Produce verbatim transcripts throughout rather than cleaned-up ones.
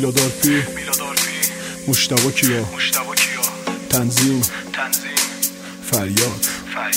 میلادار پی مشتبه کیا تنظیم فریاد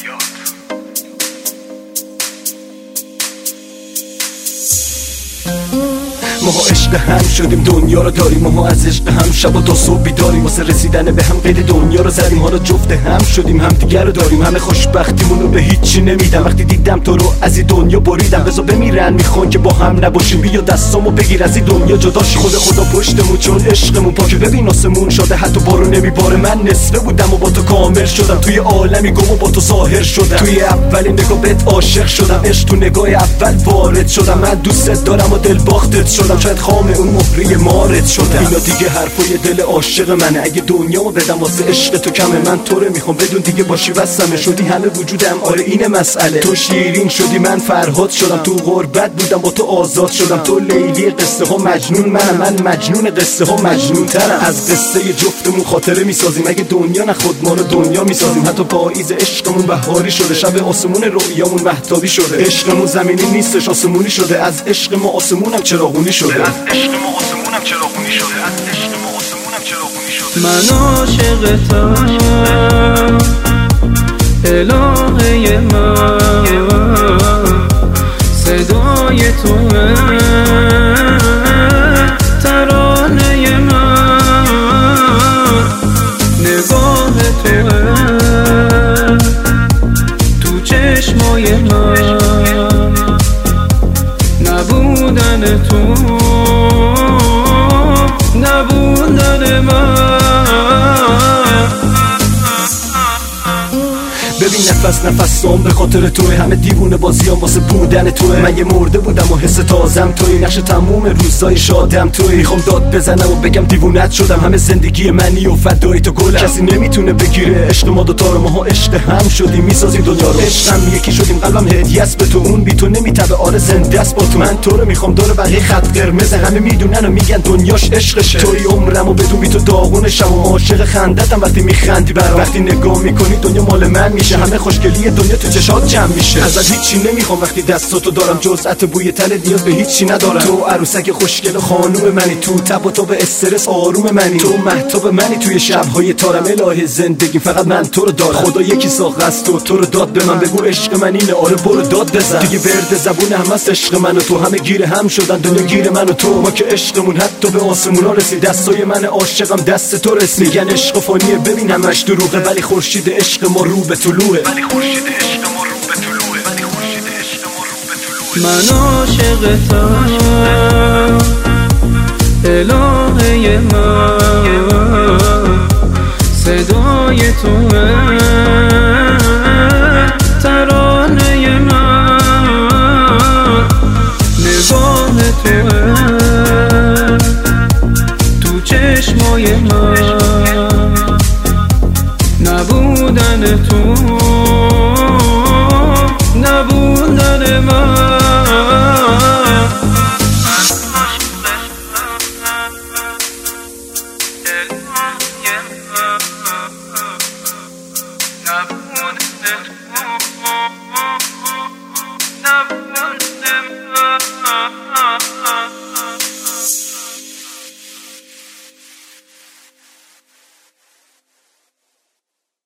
ماها عشق هم شدیم دنیا رو داریم، ماها از عشق هم شب و تا صبح بیداریم، واسه رسیدن به هم قید دنیا رو زدیم، حالا جفت هم شدیم هم دیگر رو داریم، همه خوشبختیمون رو به هیچی نمیدم. وقتی دیدم تو رو از این دنیا بریدم، بذار بمیرن میخوان که با هم نباشیم، بیا دستامو بگیر از این دنیا جداش، خود خدا پشتمون چون عشقمون پاکه، ببین آسمون شده حتی بارون نمیباره، من نصفه بودم و با تو کامل شدم، توی عالمی گم و با تو ظاهر شدم، توی اولین نگاه بهت عاشق شدم، عشق تو نگاه اول وارد شدم، من دوست دارم و دل باختت شدم، شاید خام اون مهری مارد شدم، اینا دیگه حرفای دل عاشق منه، اگه دنیامو بدم واسه عشق تو کمه، من تو رو میخوام بدون دیگه باشی وسمه، شدی همه وجودم آره اینه مسئله، تو شیرین شدی من فرهاد شدم، تو غربت بودم با تو آزاد شدم، تو لیلی قصه ها مجنون منم، من مجنون قصه ها مجنون ترم، از قصه جفتمون خاطره میسازیم، اگه دنیا نخود ما رو دنیا میسازیم، حتی پاییز عشقمون بهاری شده، شب آسمون رویامون مهتابی شده، عشقمون زمینی نیستش آسمونی شده، از عشق ما آسمونم چراغونی شده، از عشق ما آسمونم چراغونی شده، از عشق ما آسمونم چراغونی شده، من عاشقتم الهه من، صدای توه ترانه من، نگاه توه تو چشمای من، نبودن تو نبودن من. ببین نفس نفسام به خاطر توی، همه دیوونه بازیام واسه بودن توی، من یه مرده بودم و حس تازم توی، نقش تموم روزای شادم توی، میخوام داد بزنم و بگم دیوونت شدم، همه زندگی منی و فدای تو گلم، کسی نمیتونه بگیره عشق ما دوتا رو، ماها عشق هم شدیم میسازیم دنیا رو، عشقم یکی شدیم قلبم هدیه است به تو، اون بی تو نمیتبه آره زنده است با تو، من تو رو میخوام دور بقیه خط قرمز، همه میدونن و میگن دنیاش عشقشه، توی عمرم و بدون بی تو داغونشم و عاشق خندتم، وقتی میخندی برام، وقتی نگاه میکنی دنیا مال من میشه، همه خوشگلی دنیا تو چشات جمع میشه، ازت هیچی نمیخوام وقتی دستاتو دارم، جز عطر بوی تنت نیاز به هیچی ندارم، تو عروسک خوشگل خانوم منی، تو تب و تو به استرس آروم منی، تو مهتاب منی توی شبهای تارم، الهه زندگی فقط من تو رو دارم، خدا یکی ساخت از تو تو رو داد به من، بگو عشق من اینه آره برو داد بزن، دیگه ورد زبون هم هست عشق من و تو، همه گیر هم شدن دنیا گیر من و تو، ما که عشقمون حتی به آسمونا رسید، دستای من عاشقم دست تو رسید، میگن عشق فانیه ببین همش دروغه، ولی خورشید عشق ما رو به طلوعه، ولی خورشید عشق ما رو به طلوعه، ولی خورشید عشق ما رو به طلوعه، من عاشقتم الهه من، صدای توه ترانه من، نگاه توه تو چشمای من، نبودن تو نبودن من.